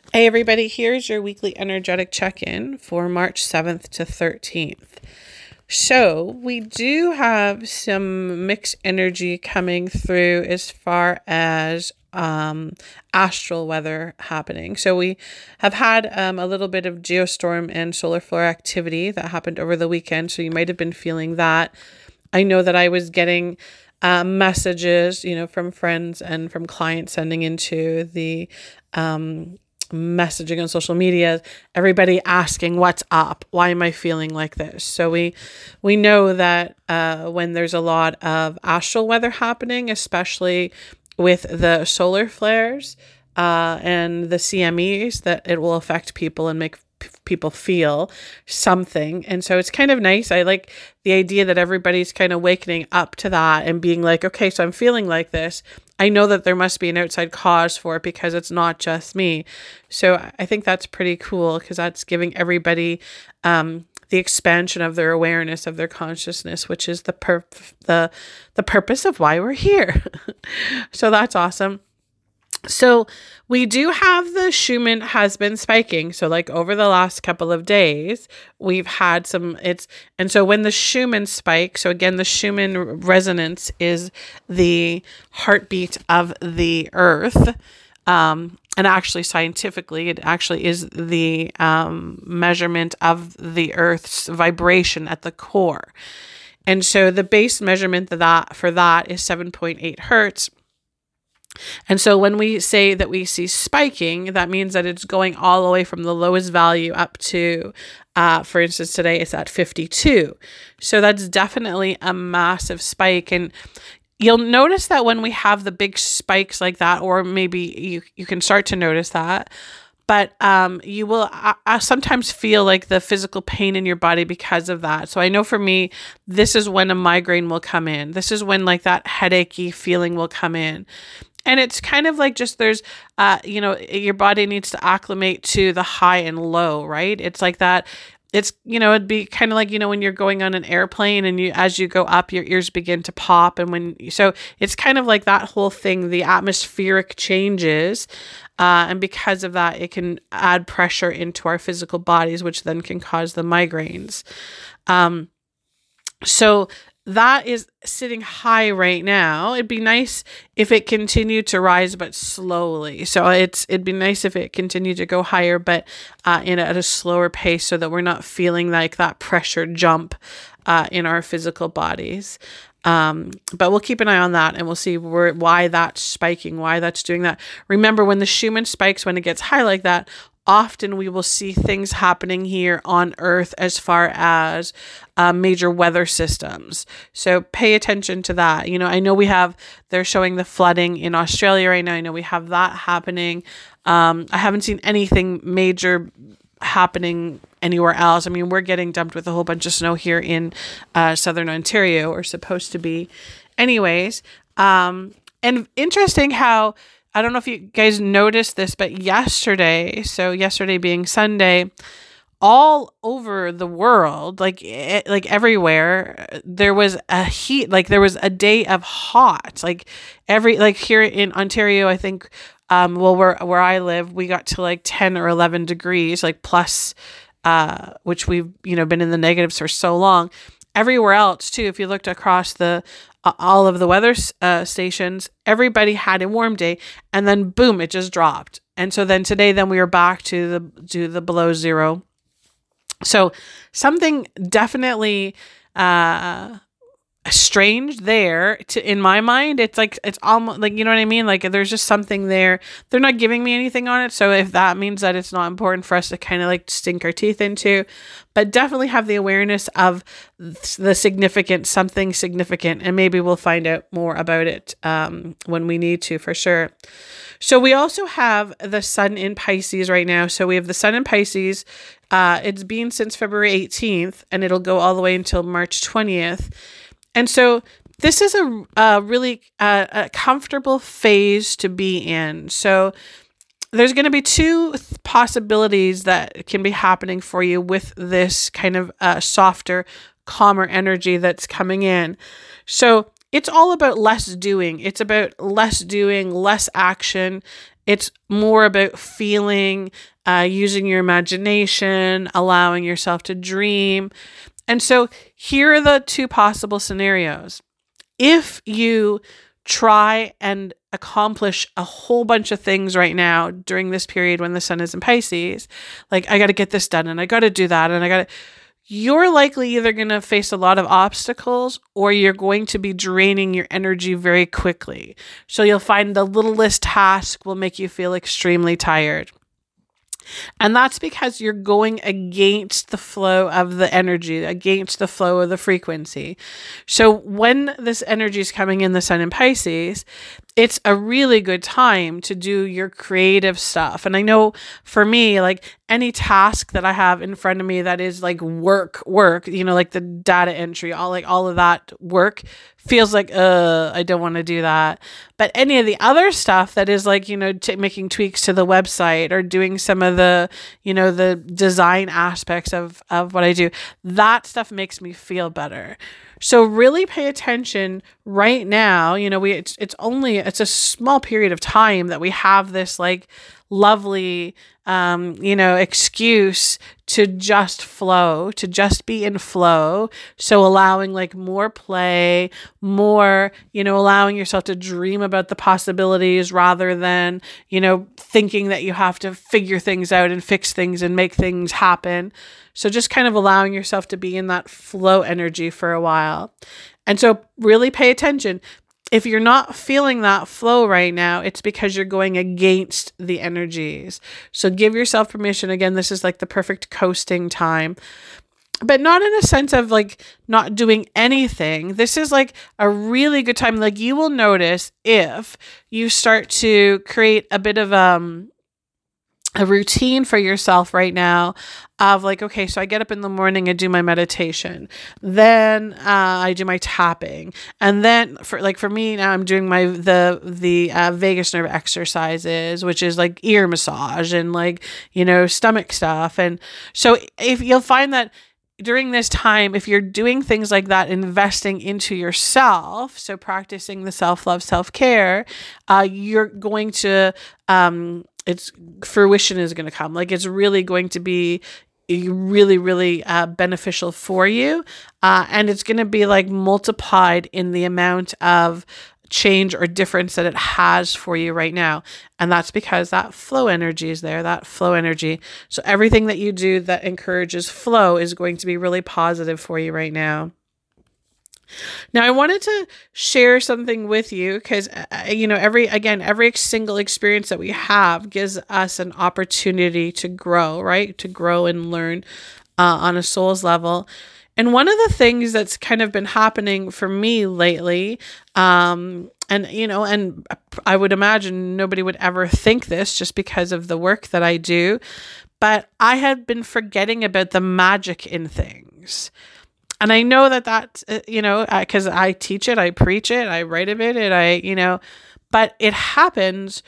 Hey everybody, here's your weekly energetic check-in for March 7th to 13th. So we do have some mixed energy coming through as far as astral weather happening. So we have had a little bit of geostorm and solar flare activity that happened over the weekend. So you might have been feeling that. I know that I was getting messages, from friends and from clients sending into the messaging on social media, everybody asking what's up, why am I feeling like this? So we know that when there's a lot of astral weather happening, especially with the solar flares and the CMEs, that it will affect people and make people feel something. And so it's kind of nice. I like the idea that everybody's kind of wakening up to that and being like, okay, so I'm feeling like this. I know that there must be an outside cause for it because it's not just me. So I think that's pretty cool because that's giving everybody the expansion of their awareness, of their consciousness, which is the purpose of why we're here. So that's awesome. So we do have the Schumann has been spiking. So like over the last couple of days, we've had and so when the Schumann spikes, so again, the Schumann resonance is the heartbeat of the earth. And actually scientifically, it actually is the measurement of the earth's vibration at the core. And so the base measurement for that is 7.8 hertz. And so when we say that we see spiking, that means that it's going all the way from the lowest value up to, for instance, today it's at 52. So that's definitely a massive spike. And you'll notice that when we have the big spikes like that, or maybe you can start to notice that, but you will sometimes feel like the physical pain in your body because of that. So I know for me, this is when a migraine will come in. This is when like that headachy feeling will come in. And it's kind of like just there's, your body needs to acclimate to the high and low, right? It's like that. It's, it'd be kind of like, when you're going on an airplane and as you go up, your ears begin to pop. And so it's kind of like that whole thing, the atmospheric changes. And because of that, it can add pressure into our physical bodies, which then can cause the migraines. So that is sitting high right now. It'd be nice if it continued to rise, but slowly. So it'd be nice if it continued to go higher, but at a slower pace, so that we're not feeling like that pressure jump in our physical bodies. But we'll keep an eye on that, and we'll see why that's spiking, why that's doing that. Remember, when the Schumann spikes, when it gets high like that, often we will see things happening here on Earth as far as major weather systems. So pay attention to that. I know they're showing the flooding in Australia right now. I know we have that happening. I haven't seen anything major happening anywhere else. I mean, we're getting dumped with a whole bunch of snow here in southern Ontario, or supposed to be. Anyways, and interesting how, I don't know if you guys noticed this, but yesterday being Sunday, all over the world, like everywhere, there was a heat, like there was a day of hot, like here in Ontario, I think, where I live, we got to like 10 or 11 degrees, like plus, which we've, been in the negatives for so long. Everywhere else too, if you looked across all of the weather stations, everybody had a warm day, and then boom, it just dropped. And so then today, we were back to the below zero. So something definitely strange there in my mind. It's like, it's almost like, you know what I mean? Like there's just something there. They're not giving me anything on it. So if that means that it's not important for us to kind of like sink our teeth into, but definitely have the awareness of the something significant. And maybe we'll find out more about it when we need to, for sure. So we also have the sun in Pisces right now. So we have the sun in Pisces. It's been since February 18th, and it'll go all the way until March 20th. And so this is a really a comfortable phase to be in. So there's going to be two possibilities that can be happening for you with this kind of softer, calmer energy that's coming in. So it's all about less doing. It's about less doing, less action, It's more about feeling, using your imagination, allowing yourself to dream. And so here are the two possible scenarios. If you try and accomplish a whole bunch of things right now during this period when the sun is in Pisces, like I got to get this done and I got to do that and you're likely either going to face a lot of obstacles or you're going to be draining your energy very quickly. So you'll find the littlest task will make you feel extremely tired. And that's because you're going against the flow of the energy, against the flow of the frequency. So when this energy is coming in the sun in Pisces, it's a really good time to do your creative stuff. And I know for me, like any task that I have in front of me that is like work, like the data entry, all of that work feels like, I don't want to do that. But any of the other stuff that is like, making tweaks to the website or doing some of the, the design aspects of what I do, that stuff makes me feel better. So really pay attention right now. It's a small period of time that we have this like lovely, excuse to just flow, to just be in flow. So allowing like more play, more, allowing yourself to dream about the possibilities rather than, thinking that you have to figure things out and fix things and make things happen. So just kind of allowing yourself to be in that flow energy for a while. And so really pay attention. If you're not feeling that flow right now, it's because you're going against the energies. So give yourself permission. Again, this is like the perfect coasting time, but not in a sense of like not doing anything. This is like a really good time. Like you will notice if you start to create a bit of a routine for yourself right now of like, okay, so I get up in the morning and do my meditation. Then I do my tapping. And then for me now, I'm doing the vagus nerve exercises, which is like ear massage and like, stomach stuff. And so if you'll find that during this time, if you're doing things like that, investing into yourself, so practicing the self-love, self-care, you're going to, it's fruition is going to come. Like it's really going to be really, really beneficial for you. And it's going to be like multiplied in the amount of change or difference that it has for you right now. And that's because that flow energy is there, that flow energy. So everything that you do that encourages flow is going to be really positive for you right now. Now, I wanted to share something with you because, every single experience that we have gives us an opportunity to grow, right? To grow and learn on a soul's level. And one of the things that's kind of been happening for me lately, and I would imagine nobody would ever think this just because of the work that I do, but I had been forgetting about the magic in things. And I know that, because I teach it, I preach it, I write about it, but it happens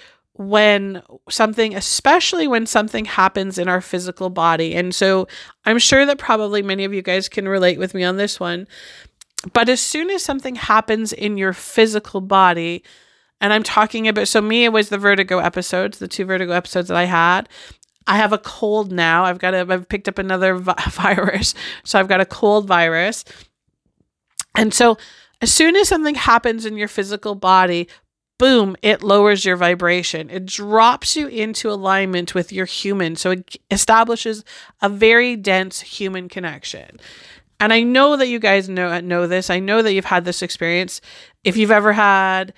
especially when something happens in our physical body. And so I'm sure that probably many of you guys can relate with me on this one. But as soon as something happens in your physical body, and I'm talking about, so me, it was the vertigo episodes, the 2 vertigo episodes that I had. I have a cold now. I've picked up another virus. So I've got a cold virus. And so as soon as something happens in your physical body, boom, it lowers your vibration. It drops you into alignment with your human. So it establishes a very dense human connection. And I know that you guys know this. I know that you've had this experience. If you've ever had,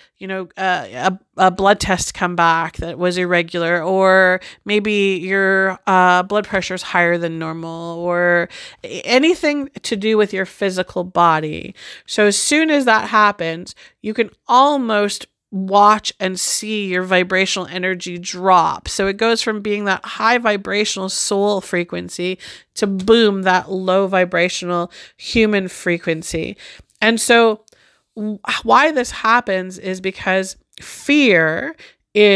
a blood test come back that was irregular, or maybe your blood pressure is higher than normal, or anything to do with your physical body. So as soon as that happens, you can almost watch and see your vibrational energy drop. So it goes from being that high vibrational soul frequency to boom, that low vibrational human frequency. And so why this happens is because fear is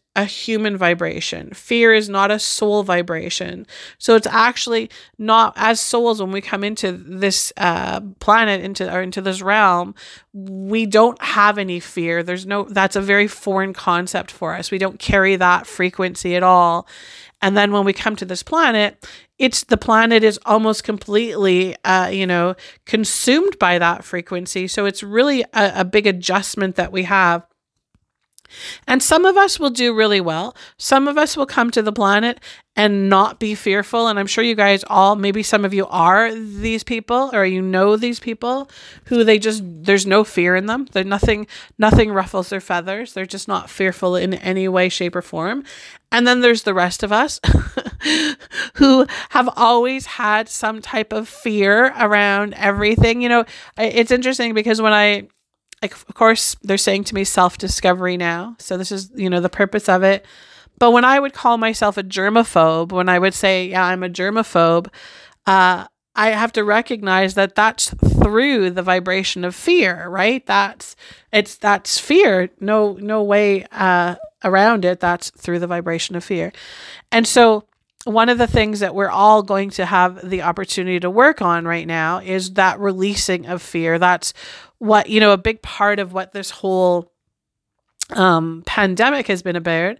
a human vibration. Fear is not a soul vibration. So it's actually not, as souls, when we come into this planet, into this realm, we don't have any fear. That's a very foreign concept for us. We don't carry that frequency at all. And then when we come to this planet, the planet is almost completely, consumed by that frequency. So it's really a big adjustment that we have. And some of us will do really well. Some of us will come to the planet and not be fearful. And I'm sure you guys all, maybe some of you are these people, or these people who there's no fear in them. Nothing ruffles their feathers. They're just not fearful in any way, shape, or form. And then there's the rest of us who have always had some type of fear around everything. It's interesting because when of course, they're saying to me self-discovery now. So this is, the purpose of it. But when I would call myself a germaphobe, when I would say, yeah, I'm a germaphobe, I have to recognize that that's through the vibration of fear, right? That's fear. No way around it. That's through the vibration of fear. And so one of the things that we're all going to have the opportunity to work on right now is that releasing of fear. That's what, a big part of what this whole pandemic has been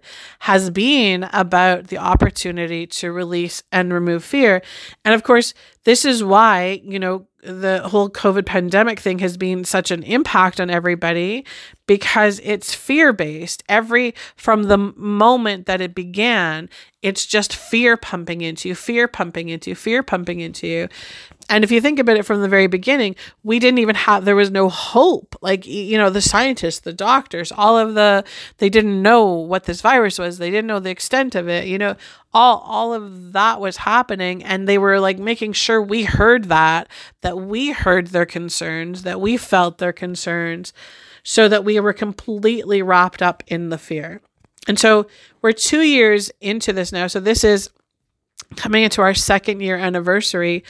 about the opportunity to release and remove fear. And of course, this is why, the whole COVID pandemic thing has been such an impact on everybody, because it's fear-based. From the moment that it began, it's just fear pumping into you, fear pumping into you, fear pumping into you. And if you think about it from the very beginning, there was no hope. Like, the scientists, the doctors, they didn't know what this virus was. They didn't know the extent of it. All of that was happening. And they were like making sure we heard that we heard their concerns, that we felt their concerns, so that we were completely wrapped up in the fear. And so we're 2 years into this now. So this is coming into our 2nd year anniversary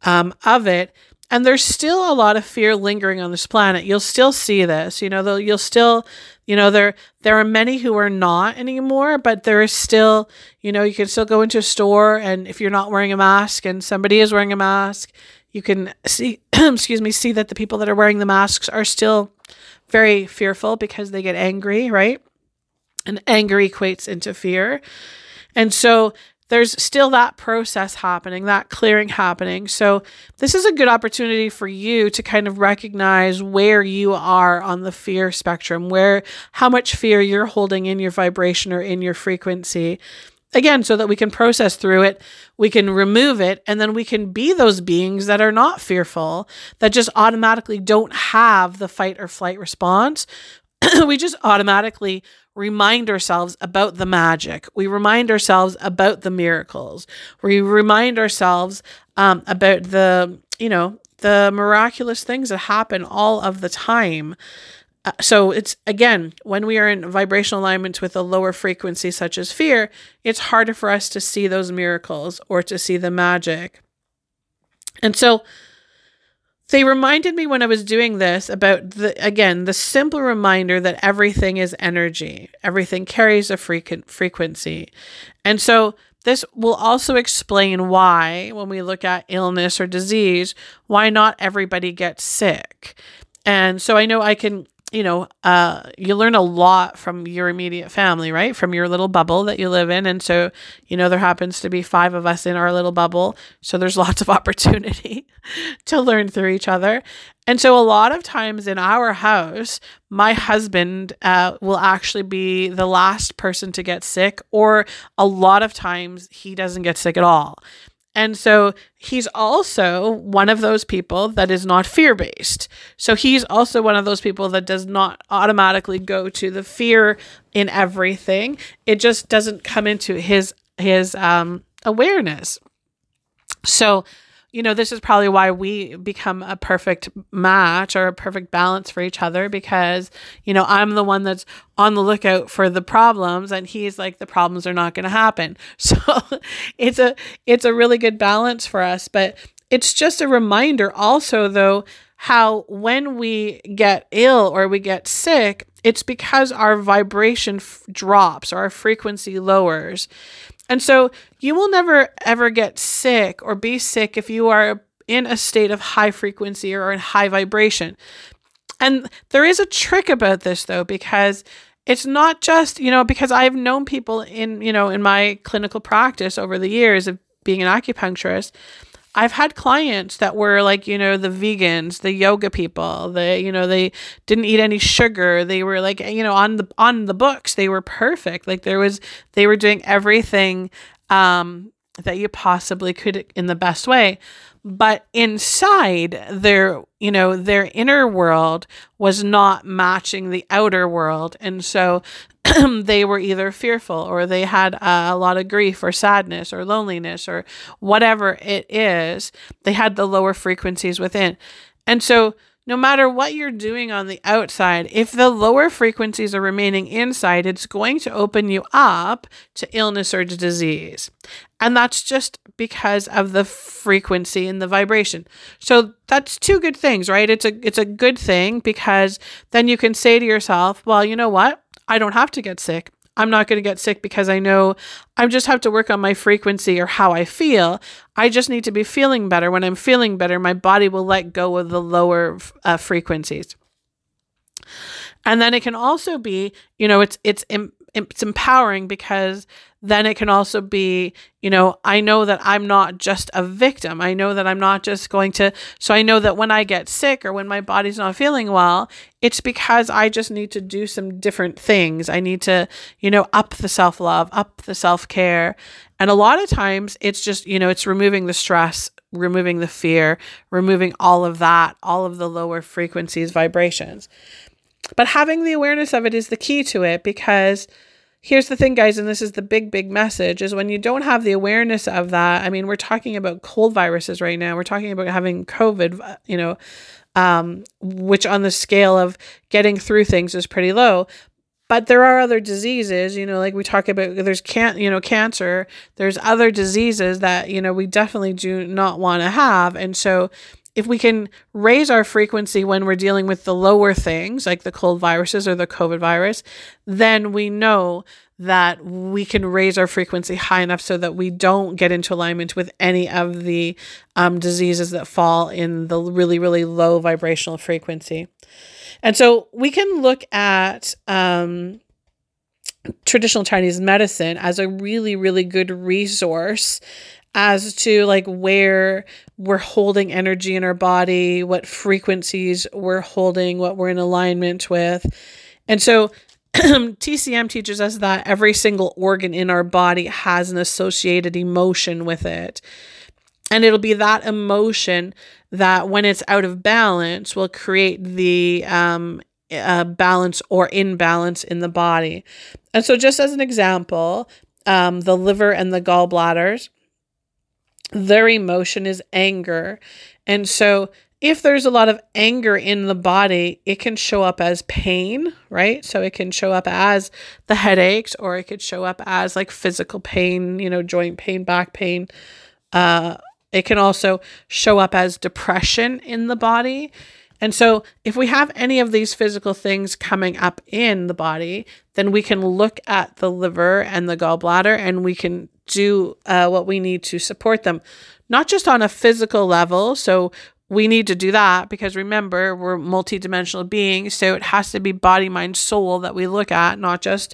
of it. And there's still a lot of fear lingering on this planet. You'll still see this, you'll still, there are many who are not anymore, but there is still, you can still go into a store, and if you're not wearing a mask and somebody is wearing a mask, you can see, see that the people that are wearing the masks are still very fearful because they get angry, right? And anger equates into fear. And so there's still that process happening, that clearing happening. So this is a good opportunity for you to kind of recognize where you are on the fear spectrum, how much fear you're holding in your vibration or in your frequency. Again, so that we can process through it, we can remove it, and then we can be those beings that are not fearful, that just automatically don't have the fight or flight response. We just automatically remind ourselves about the magic. We remind ourselves about the miracles. We remind ourselves about the miraculous things that happen all of the time. So it's, again, when we are in vibrational alignment with a lower frequency such as fear, it's harder for us to see those miracles or to see the magic. And so they reminded me when I was doing this about, the simple reminder that everything is energy. Everything carries a frequency. And so this will also explain why, when we look at illness or disease, why not everybody gets sick. And so I know I can, you learn a lot from your immediate family, right? From your little bubble that you live in. And so, there happens to be 5 of us in our little bubble. So there's lots of opportunity to learn through each other. And so a lot of times in our house, my husband will actually be the last person to get sick, or a lot of times he doesn't get sick at all. And so he's also one of those people that is not fear-based. So he's also one of those people that does not automatically go to the fear in everything. It just doesn't come into his awareness. So, this is probably why we become a perfect match or a perfect balance for each other, because, I'm the one that's on the lookout for the problems, and he's like, the problems are not going to happen. So it's a really good balance for us. But it's just a reminder also, though, how when we get ill or we get sick, it's because our vibration drops or our frequency lowers. And so you will never ever get sick or be sick if you are in a state of high frequency or in high vibration. And there is a trick about this though, because it's not just, because I've known people in my clinical practice over the years of being an acupuncturist. I've had clients that were like, the vegans, the yoga people, they didn't eat any sugar. They were like, on the books, they were perfect. Like they were doing everything that you possibly could in the best way. But inside their inner world was not matching the outer world. And so they were either fearful or they had a lot of grief or sadness or loneliness or whatever it is. They had the lower frequencies within. And so no matter what you're doing on the outside, if the lower frequencies are remaining inside, it's going to open you up to illness or to disease. And that's just because of the frequency and the vibration. So that's two good things, right? It's a good thing because then you can say to yourself, well, you know what? I don't have to get sick. I'm not going to get sick because I know I just have to work on my frequency or how I feel. I just need to be feeling better. When I'm feeling better, my body will let go of the lower frequencies. And then it can also be, it's empowering because then it can also be, I know that I'm not just a victim. I know that I'm not just so I know that when I get sick or when my body's not feeling well, it's because I just need to do some different things. I need to, up the self-love, up the self-care. And a lot of times it's just, it's removing the stress, removing the fear, removing all of that, all of the lower frequencies, vibrations. But having the awareness of it is the key to it, because here's the thing, guys, and this is the big, big message, is when you don't have the awareness of that, I mean, we're talking about cold viruses right now. We're talking about having COVID, which on the scale of getting through things is pretty low. But there are other diseases, like we talk about, there's cancer, there's other diseases that, we definitely do not want to have. And so if we can raise our frequency when we're dealing with the lower things, like the cold viruses or the COVID virus, then we know that we can raise our frequency high enough so that we don't get into alignment with any of the diseases that fall in the really, really low vibrational frequency. And so we can look at traditional Chinese medicine as a really, really good resource as to like where we're holding energy in our body, what frequencies we're holding, what we're in alignment with. And so TCM teaches us that every single organ in our body has an associated emotion with it. And it'll be that emotion that when it's out of balance will create the balance or imbalance in the body. And so just as an example, the liver and the gallbladders, their emotion is anger. And so if there's a lot of anger in the body, it can show up as pain, right? So it can show up as the headaches, or it could show up as like physical pain, joint pain, back pain. It can also show up as depression in the body. And so if we have any of these physical things coming up in the body, then we can look at the liver and the gallbladder and we can do what we need to support them, not just on a physical level. So we need to do that because remember, we're multidimensional beings. So it has to be body, mind, soul that we look at, not just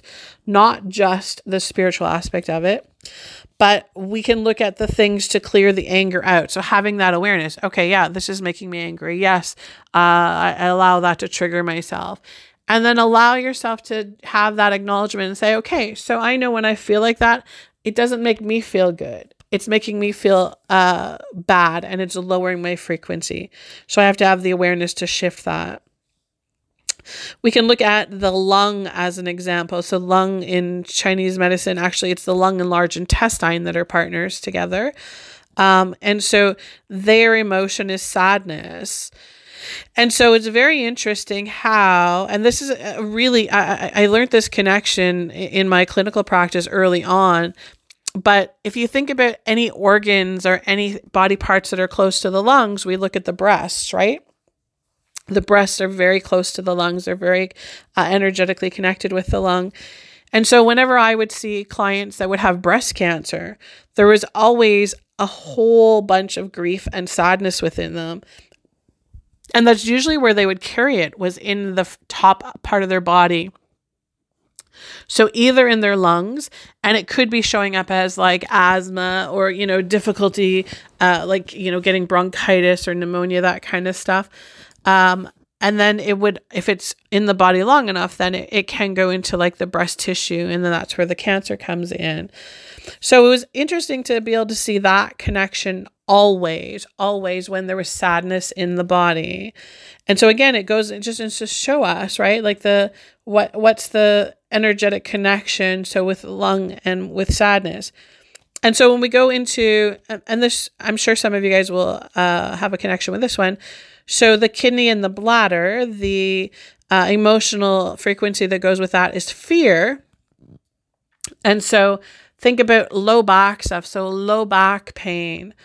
the spiritual aspect of it. But we can look at the things to clear the anger out. So having that awareness, okay, yeah, this is making me angry. Yes, I allow that to trigger myself. And then allow yourself to have that acknowledgement and say, okay, so I know when I feel like that, it doesn't make me feel good. It's making me feel bad and it's lowering my frequency. So I have to have the awareness to shift that. We can look at the lung as an example. So lung in Chinese medicine, actually it's the lung and large intestine that are partners together. And so their emotion is sadness. And so it's very interesting how, and this is really, I learned this connection in my clinical practice early on. But if you think about any organs or any body parts that are close to the lungs, we look at the breasts, right? The breasts are very close to the lungs. They're very energetically connected with the lung. And so whenever I would see clients that would have breast cancer, there was always a whole bunch of grief and sadness within them. And that's usually where they would carry it, was in the top part of their body. So either in their lungs, and it could be showing up as like asthma or, difficulty, getting bronchitis or pneumonia, that kind of stuff. And then it would, if it's in the body long enough, then it can go into like the breast tissue, and then that's where the cancer comes in. So it was interesting to be able to see that connection always when there was sadness in the body. And so again, it just to show us, right? Like what's the energetic connection? So with lung and with sadness. And so when we go into, and this, I'm sure some of you guys will have a connection with this one. So the kidney and the bladder, the emotional frequency that goes with that is fear. And so think about low back stuff. So low back pain.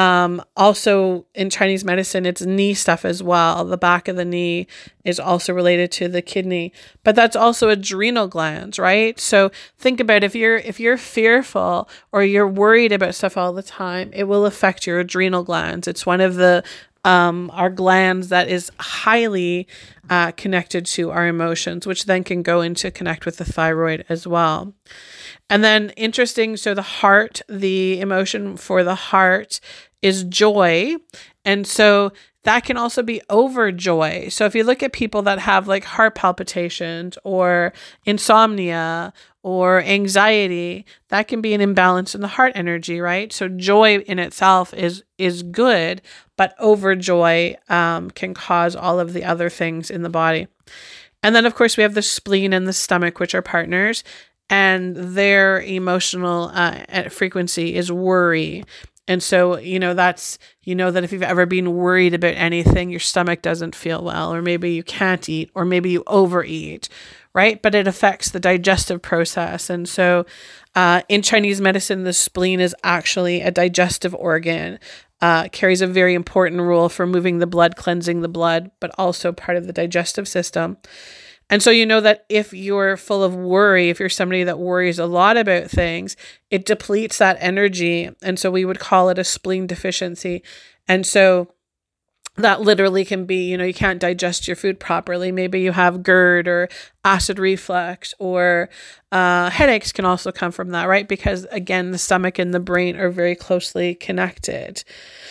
Also in Chinese medicine, it's knee stuff as well. The back of the knee is also related to the kidney, but that's also adrenal glands, right? So think about if you're fearful or you're worried about stuff all the time, it will affect your adrenal glands. It's one of the our glands that is highly connected to our emotions, which then can go into connect with the thyroid as well. And then interesting, so the emotion for the heart is joy. And so that can also be overjoy. So if you look at people that have like heart palpitations or insomnia or anxiety, that can be an imbalance in the heart energy, right? So joy in itself is good, but overjoy can cause all of the other things in the body. And then of course we have the spleen and the stomach, which are partners, and their emotional frequency is worry. And so, that if you've ever been worried about anything, your stomach doesn't feel well, or maybe you can't eat, or maybe you overeat, right? But it affects the digestive process. And so in Chinese medicine, the spleen is actually a digestive organ, carries a very important role for moving the blood, cleansing the blood, but also part of the digestive system. And so that if you're full of worry, if you're somebody that worries a lot about things, it depletes that energy. And so we would call it a spleen deficiency. And so that literally can be, you can't digest your food properly. Maybe you have GERD or acid reflux, or headaches can also come from that, right? Because again, the stomach and the brain are very closely connected.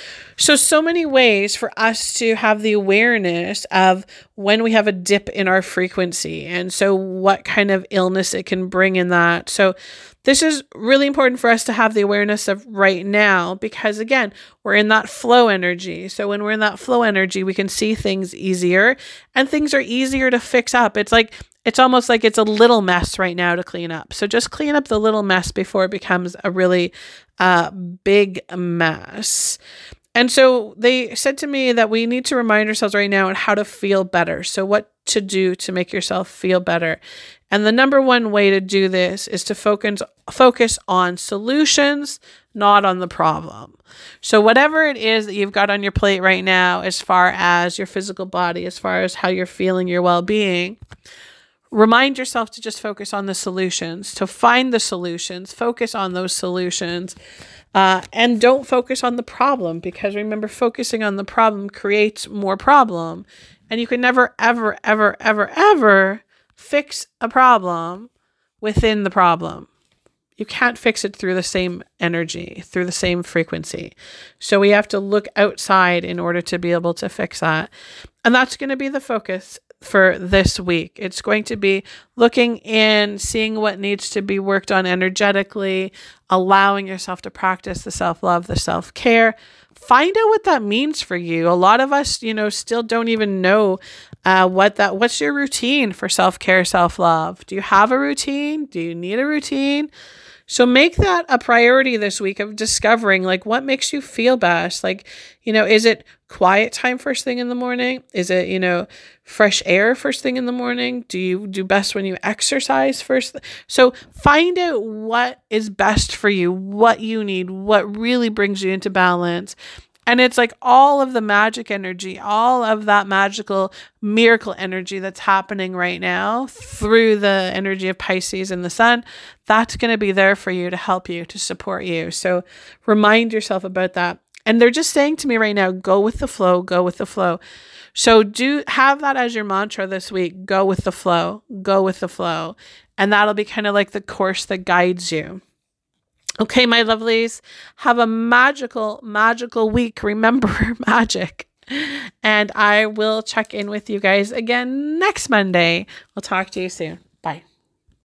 So many ways for us to have the awareness of when we have a dip in our frequency, and so what kind of illness it can bring in that. So this is really important for us to have the awareness of right now, because again, we're in that flow energy. So when we're in that flow energy, we can see things easier, and things are easier to fix up. It's almost like it's a little mess right now to clean up. So just clean up the little mess before it becomes a really big mess. And so they said to me that we need to remind ourselves right now on how to feel better. So what to do to make yourself feel better. And the number one way to do this is to focus on solutions, not on the problem. So whatever it is that you've got on your plate right now, as far as your physical body, as far as how you're feeling, your well-being, remind yourself to just focus on the solutions, to find the solutions, focus on those solutions. And don't focus on the problem, because remember, focusing on the problem creates more problem, and you can never, ever, ever, ever, ever fix a problem within the problem. You can't fix it through the same energy, through the same frequency. So we have to look outside in order to be able to fix that. And that's going to be the focus for this week. It's going to be looking in, seeing what needs to be worked on energetically, allowing yourself to practice the self-love, the self-care. Find out what that means for you. A lot of us, still don't even know what's your routine for self-care, self-love. Do you have a routine? Do you need a routine? So make that a priority this week of discovering what makes you feel best. Is it quiet time first thing in the morning? Is it, fresh air first thing in the morning? Do you do best when you exercise first? So find out what is best for you, what you need, what really brings you into balance, And it's like all of the magic energy, all of that magical miracle energy that's happening right now through the energy of Pisces and the sun, that's going to be there for you to help you, to support you. So remind yourself about that. And they're just saying to me right now, go with the flow, go with the flow. So do have that as your mantra this week. Go with the flow, go with the flow. And that'll be kind of like the course that guides you. Okay, my lovelies, have a magical, magical week. Remember magic. And I will check in with you guys again next Monday. I'll talk to you soon.